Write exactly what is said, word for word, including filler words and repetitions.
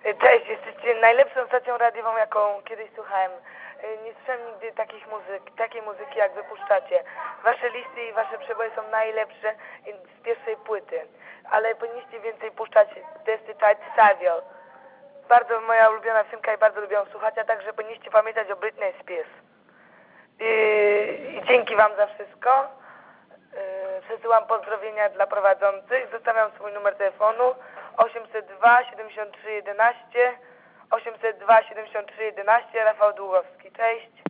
Cześć, jesteście najlepszą stacją radiową, jaką kiedyś słuchałem. Nie słyszałem nigdy takich muzyk, takiej muzyki, jak wypuszczacie. Wasze listy i wasze przeboje są najlepsze z pierwszej płyty. Ale powinniście więcej puszczać Destiny Child Savio. Bardzo moja ulubiona piosenka i bardzo lubię ją słuchać, a także powinniście pamiętać o Britney Spears. I dzięki wam za wszystko. Przesyłam pozdrowienia dla prowadzących. Zostawiam swój numer telefonu osiemset dwa siedemdziesiąt trzy jedenaście osiemset dwa siedemdziesiąt trzy jedenaście. Rafał Długowski. Cześć.